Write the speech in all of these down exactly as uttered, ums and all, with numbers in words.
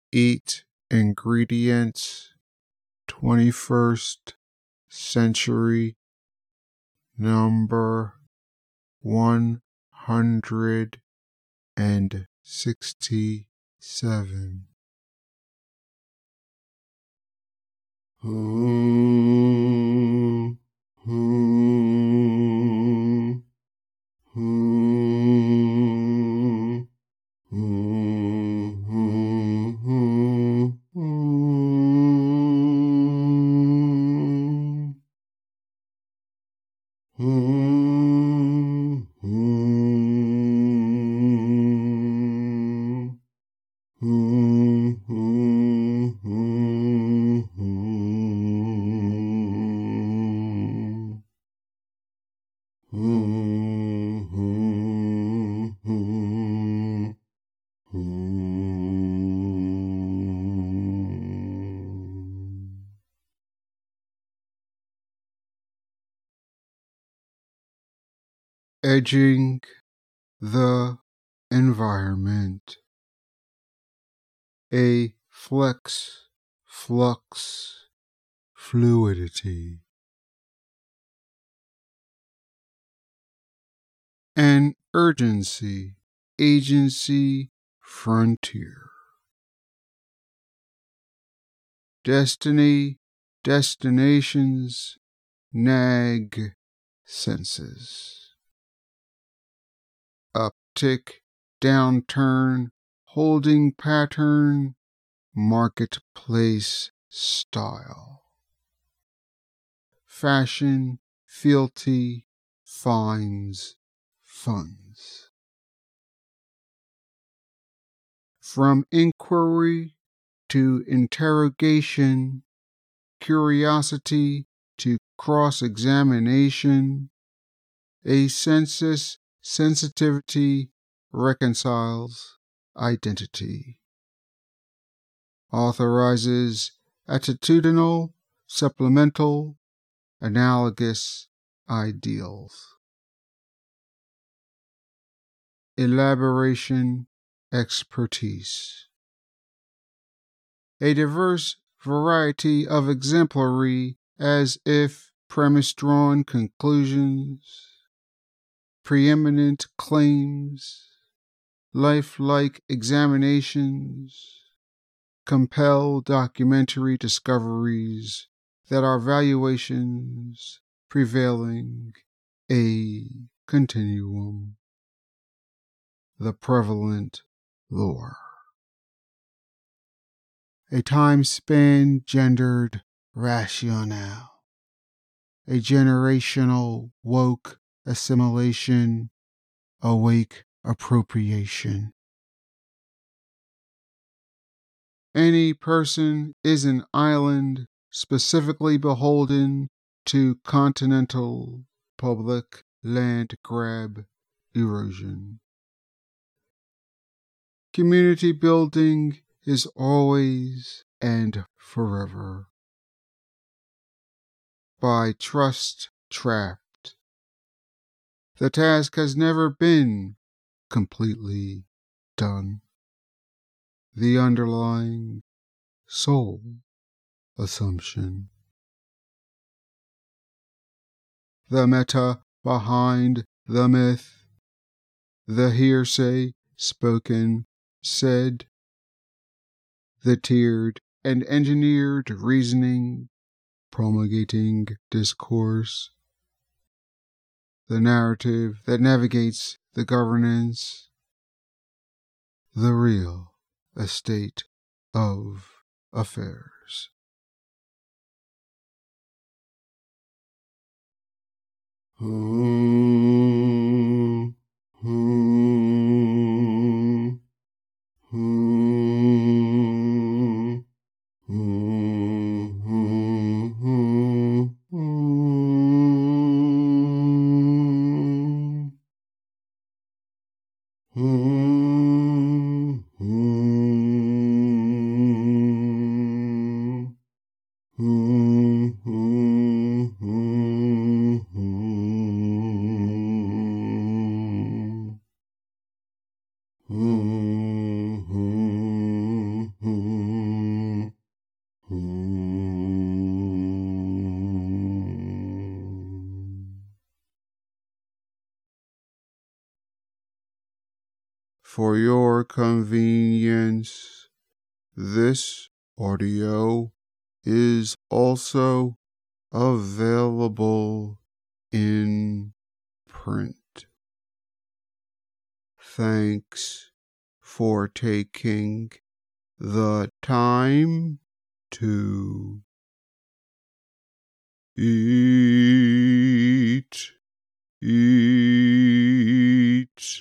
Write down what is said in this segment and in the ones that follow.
Eat ingredients, twenty-first century, number one hundred sixty-seven. Hmm, hmm, hmm, hmm, hmm, Edging the environment. A flex, flux, fluidity. An urgency, agency, frontier. Destiny, destinations, nag, senses. Uptick, downturn, holding pattern, marketplace style. Fashion, fealty, fines, funds. From inquiry to interrogation, curiosity to cross-examination, a census sensitivity reconciles identity. Authorizes attitudinal, supplemental, analogous ideals. Elaboration, expertise. A diverse variety of exemplary as if premise-drawn conclusions, preeminent claims, lifelike examinations, compel documentary discoveries that are valuations prevailing, a continuum. The prevalent lore. A time span gendered rationale. A generational woke assimilation, awake appropriation. Any person is an island specifically beholden to continental public land grab erosion. Community building is always and forever. By trust trapped. The task has never been completely done. The underlying soul assumption. The meta behind the myth. The hearsay spoken, said. The tiered and engineered reasoning promulgating discourse. The narrative that navigates the governance. The real estate of affairs. Hmm, hmm, hmm, hmm, hmm, hmm, hmm, hmm, hmm, hmm. For your convenience, this audio is also available in print. Thanks for taking the time to eat, eat,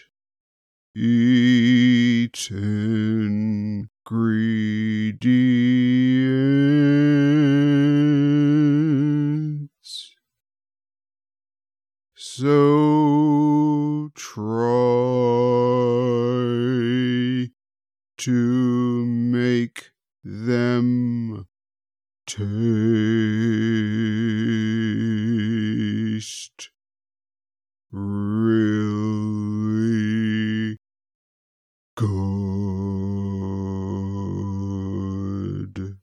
eat ingredients. So try to make them taste really good.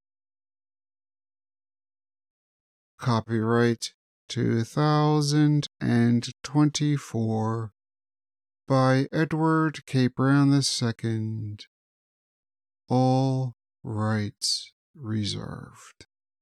Copyright two thousand twenty-four by Edward K. Brown the Second. All rights reserved.